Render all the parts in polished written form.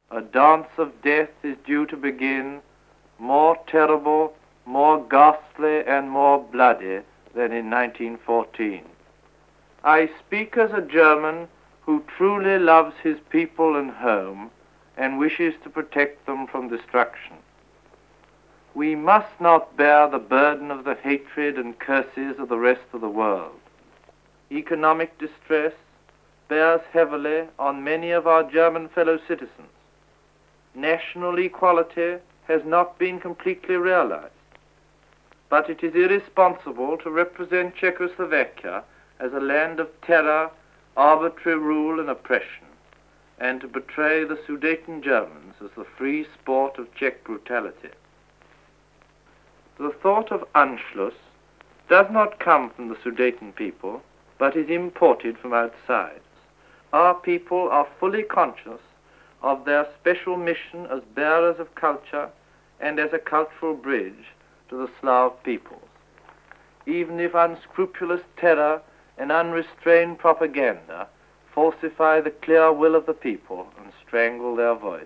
a dance of death is due to begin, more terrible, more ghastly, and more bloody than in 1914. I speak as a German who truly loves his people and home and wishes to protect them from destruction. We must not bear the burden of the hatred and curses of the rest of the world. Economic distress bears heavily on many of our German fellow citizens. National equality has not been completely realized, but it is irresponsible to represent Czechoslovakia as a land of terror, arbitrary rule and oppression, and to portray the Sudeten Germans as the free sport of Czech brutality. The thought of Anschluss does not come from the Sudeten people, but is imported from outside. Our people are fully conscious of their special mission as bearers of culture and as a cultural bridge to the Slav peoples. Even if unscrupulous terror and unrestrained propaganda falsify the clear will of the people and strangle their voice.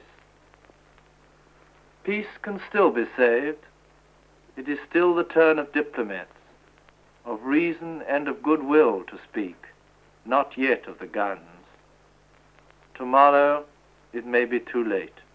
Peace can still be saved. It is still the turn of diplomats, of reason and of goodwill to speak, not yet of the guns. Tomorrow it may be too late.